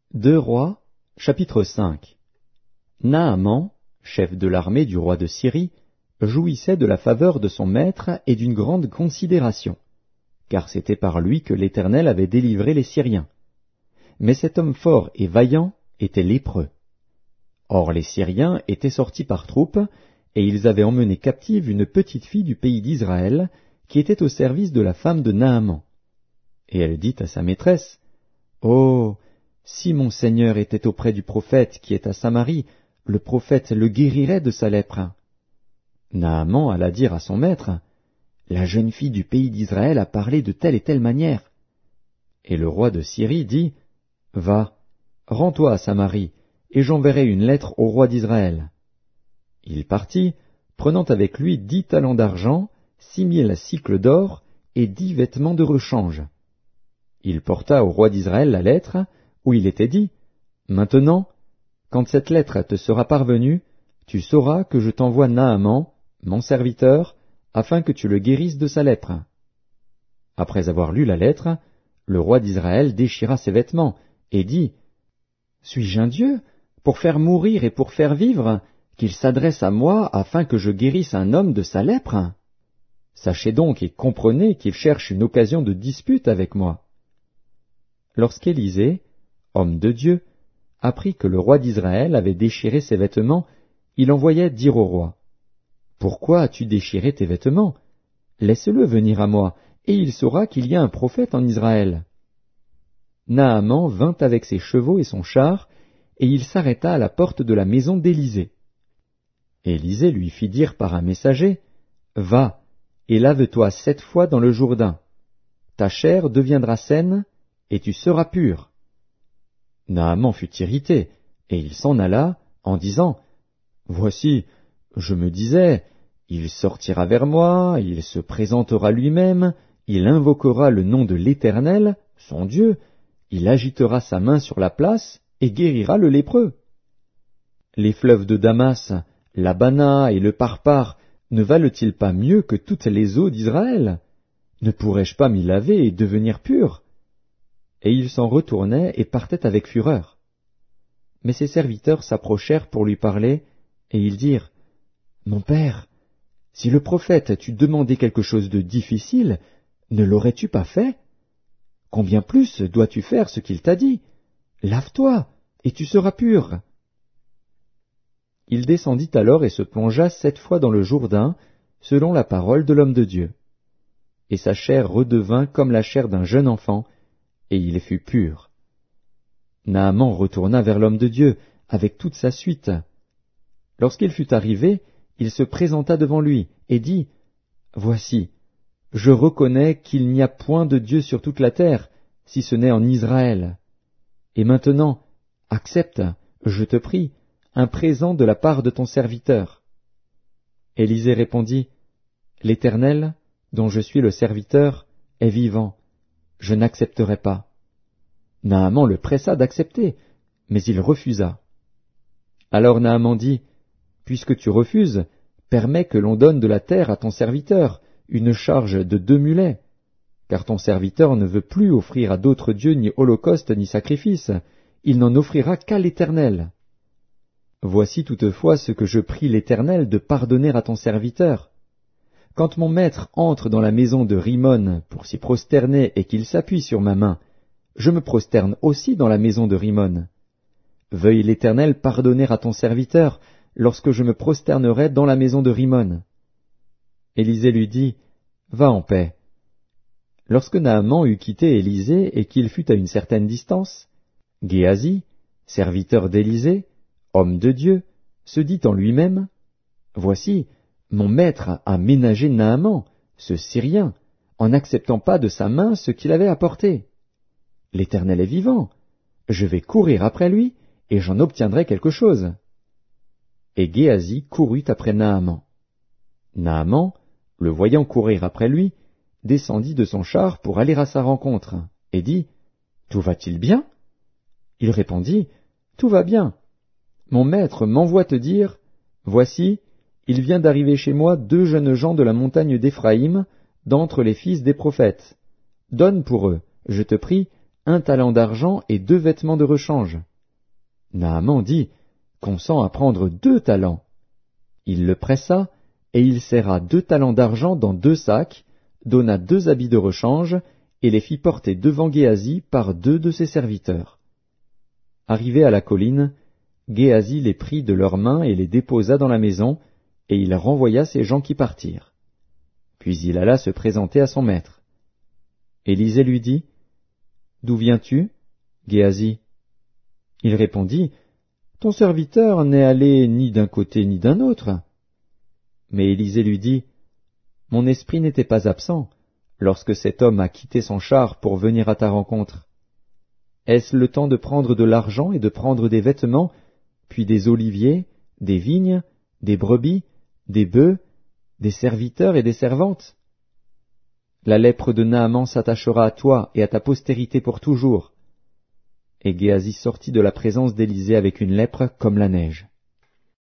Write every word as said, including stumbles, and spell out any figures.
deux Rois, chapitre cinq. Naaman, chef de l'armée du roi de Syrie, jouissait de la faveur de son maître et d'une grande considération, car c'était par lui que l'Éternel avait délivré les Syriens. Mais cet homme fort et vaillant était lépreux. Or les Syriens étaient sortis par troupes, et ils avaient emmené captive une petite fille du pays d'Israël, qui était au service de la femme de Naaman. Et elle dit à sa maîtresse, « Oh, si mon Seigneur était auprès du prophète qui est à Samarie, le prophète le guérirait de sa lèpre. » Naaman alla dire à son maître, « La jeune fille du pays d'Israël a parlé de telle et telle manière. » Et le roi de Syrie dit, « Va, rends-toi à Samarie, et j'enverrai une lettre au roi d'Israël. » Il partit, prenant avec lui dix talents d'argent, six mille cycles d'or et dix vêtements de rechange. Il porta au roi d'Israël la lettre, où il était dit, « Maintenant, quand cette lettre te sera parvenue, tu sauras que je t'envoie Naaman, mon serviteur, afin que tu le guérisses de sa lèpre. » Après avoir lu la lettre, le roi d'Israël déchira ses vêtements, et dit, « Suis-je un Dieu, pour faire mourir et pour faire vivre, qu'il s'adresse à moi afin que je guérisse un homme de sa lèpre? Sachez donc et comprenez qu'il cherche une occasion de dispute avec moi. » Lorsqu'Élisée, homme de Dieu, apprit que le roi d'Israël avait déchiré ses vêtements, il envoya dire au roi, « Pourquoi as-tu déchiré tes vêtements? Laisse-le venir à moi, et il saura qu'il y a un prophète en Israël. » Naaman vint avec ses chevaux et son char, et il s'arrêta à la porte de la maison d'Élisée. Élisée lui fit dire par un messager, « Va, et lave-toi sept fois dans le Jourdain. Ta chair deviendra saine, et tu seras pur. » Naaman fut irrité, et il s'en alla, en disant, « Voici, je me disais, il sortira vers moi, il se présentera lui-même, il invoquera le nom de l'Éternel, son Dieu, il agitera sa main sur la place, et guérira le lépreux. Les fleuves de Damas, l'Abana et le Parpar, ne valent-ils pas mieux que toutes les eaux d'Israël? Ne pourrais-je pas m'y laver et devenir pur? » Et il s'en retournait et partait avec fureur. Mais ses serviteurs s'approchèrent pour lui parler, et ils dirent, « Mon père, si le prophète t'eût demandé quelque chose de difficile, ne l'aurais-tu pas fait? Combien plus dois-tu faire ce qu'il t'a dit? Lave-toi, et tu seras pur. » Il descendit alors et se plongea sept fois dans le Jourdain, selon la parole de l'homme de Dieu. Et sa chair redevint comme la chair d'un jeune enfant, et il fut pur. Naaman retourna vers l'homme de Dieu, avec toute sa suite. Lorsqu'il fut arrivé, il se présenta devant lui, et dit, « Voici, je reconnais qu'il n'y a point de Dieu sur toute la terre, si ce n'est en Israël. Et maintenant, accepte, je te prie, un présent de la part de ton serviteur. » Élisée répondit, « L'Éternel, dont je suis le serviteur, est vivant. Je n'accepterai pas. » Naaman le pressa d'accepter, mais il refusa. Alors Naaman dit, « Puisque tu refuses, permets que l'on donne de la terre à ton serviteur, une charge de deux mulets, car ton serviteur ne veut plus offrir à d'autres dieux ni holocauste ni sacrifice, il n'en offrira qu'à l'Éternel. Voici toutefois ce que je prie l'Éternel de pardonner à ton serviteur. Quand mon maître entre dans la maison de Rimon pour s'y prosterner et qu'il s'appuie sur ma main, je me prosterne aussi dans la maison de Rimon. Veuille l'Éternel pardonner à ton serviteur lorsque je me prosternerai dans la maison de Rimon. » Élisée lui dit, « Va en paix. » Lorsque Naaman eut quitté Élisée et qu'il fut à une certaine distance, Géasi, serviteur d'Élisée, homme de Dieu, se dit en lui-même, « Voici, mon maître a ménagé Naaman, ce Syrien, en n'acceptant pas de sa main ce qu'il avait apporté. L'Éternel est vivant, je vais courir après lui, et j'en obtiendrai quelque chose. » Et Géasi courut après Naaman. Naaman, le voyant courir après lui, descendit de son char pour aller à sa rencontre, et dit, « Tout va-t-il bien? » Il répondit, « Tout va bien. Mon maître m'envoie te dire, voici, il vient d'arriver chez moi deux jeunes gens de la montagne d'Éphraïm, d'entre les fils des prophètes. Donne pour eux, je te prie, un talent d'argent et deux vêtements de rechange. Naaman dit, consent à prendre deux talents. Il le pressa, et il serra deux talents d'argent dans deux sacs, donna deux habits de rechange, et les fit porter devant Géasi par deux de ses serviteurs. Arrivé à la colline, Géasi les prit de leurs mains et les déposa dans la maison, et il renvoya ces gens qui partirent. Puis il alla se présenter à son maître. Élisée lui dit, « D'où viens-tu, Géasi ?» Il répondit, « Ton serviteur n'est allé ni d'un côté ni d'un autre. » Mais Élisée lui dit, « Mon esprit n'était pas absent lorsque cet homme a quitté son char pour venir à ta rencontre. Est-ce le temps de prendre de l'argent et de prendre des vêtements, puis des oliviers, des vignes, des brebis, des bœufs, des serviteurs et des servantes? La lèpre de Naaman s'attachera à toi et à ta postérité pour toujours. » Et Géasi sortit de la présence d'Élisée avec une lèpre comme la neige.